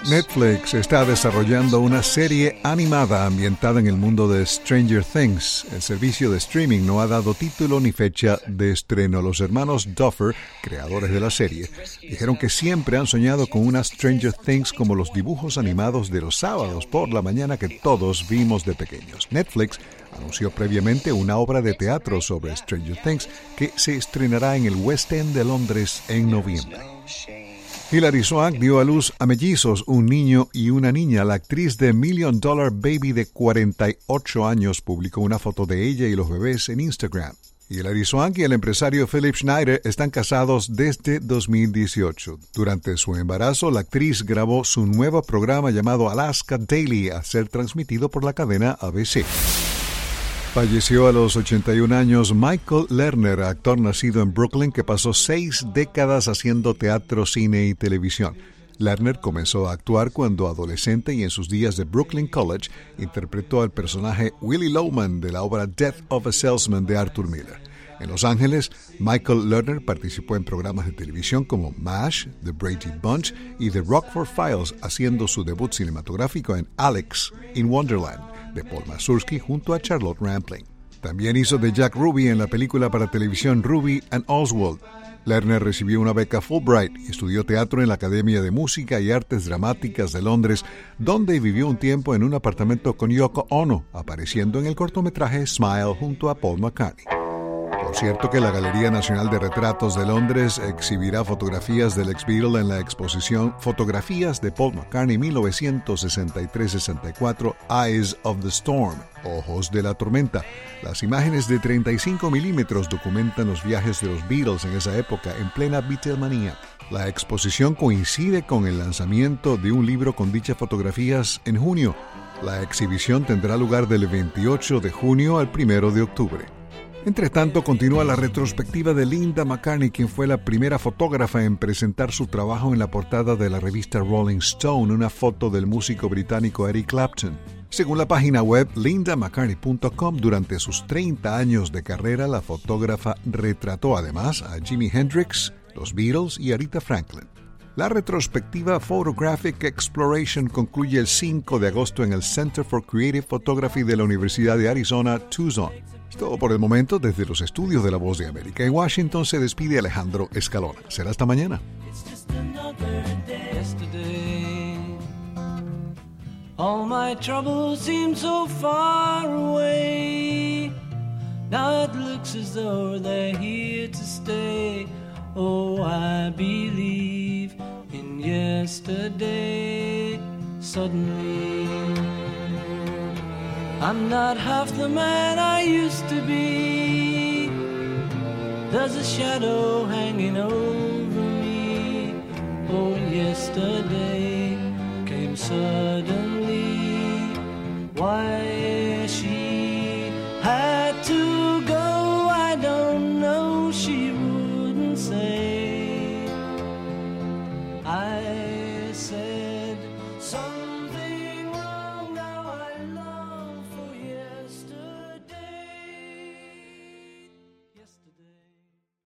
Netflix está desarrollando una serie animada ambientada en el mundo de Stranger Things. El servicio de streaming no ha dado título ni fecha de estreno. Los hermanos Duffer, creadores de la serie, dijeron que siempre han soñado con una Stranger Things como los dibujos animados de los sábados por la mañana que todos vimos de pequeños. Netflix anunció previamente una obra de teatro sobre Stranger Things que se estrenará en el West End de Londres en noviembre. Hilary Swank dio a luz a mellizos, un niño y una niña. La actriz de Million Dollar Baby de 48 años publicó una foto de ella y los bebés en Instagram. Hilary Swank y el empresario Philip Schneider están casados desde 2018. Durante su embarazo, la actriz grabó su nuevo programa llamado Alaska Daily, a ser transmitido por la cadena ABC. Falleció a los 81 años Michael Lerner, actor nacido en Brooklyn que pasó 6 décadas haciendo teatro, cine y televisión. Lerner comenzó a actuar cuando adolescente y en sus días de Brooklyn College interpretó al personaje Willie Loman de la obra Death of a Salesman de Arthur Miller. En Los Ángeles, Michael Lerner participó en programas de televisión como MASH, The Brady Bunch y The Rockford Files, haciendo su debut cinematográfico en Alex in Wonderland, de Paul Mazursky junto a Charlotte Rampling. También hizo de Jack Ruby en la película para televisión Ruby and Oswald. Lerner recibió una beca Fulbright y estudió teatro en la Academia de Música y Artes Dramáticas de Londres, donde vivió un tiempo en un apartamento con Yoko Ono, apareciendo en el cortometraje Smile junto a Paul McCartney. Por cierto que la Galería Nacional de Retratos de Londres exhibirá fotografías del ex-Beatle en la exposición Fotografías de Paul McCartney 1963-64, Eyes of the Storm, Ojos de la Tormenta. Las imágenes de 35 milímetros documentan los viajes de los Beatles en esa época, en plena Beatlemanía. La exposición coincide con el lanzamiento de un libro con dichas fotografías en junio. La exhibición tendrá lugar del 28 de junio al 1 de octubre. Entre tanto, continúa la retrospectiva de Linda McCartney, quien fue la primera fotógrafa en presentar su trabajo en la portada de la revista Rolling Stone, una foto del músico británico Eric Clapton. Según la página web lindamccartney.com, durante sus 30 años de carrera, la fotógrafa retrató además a Jimi Hendrix, los Beatles y Aretha Franklin. La retrospectiva Photographic Exploration concluye el 5 de agosto en el Center for Creative Photography de la Universidad de Arizona, Tucson. Es todo por el momento desde los estudios de La Voz de América. En Washington se despide Alejandro Escalona. Será hasta mañana. All my troubles seem so far away. Now it looks as though they're here to stay. Oh, I believe in yesterday. Suddenly, I'm not half the man I used to be. There's a shadow hanging over me. Oh, yesterday came suddenly. Why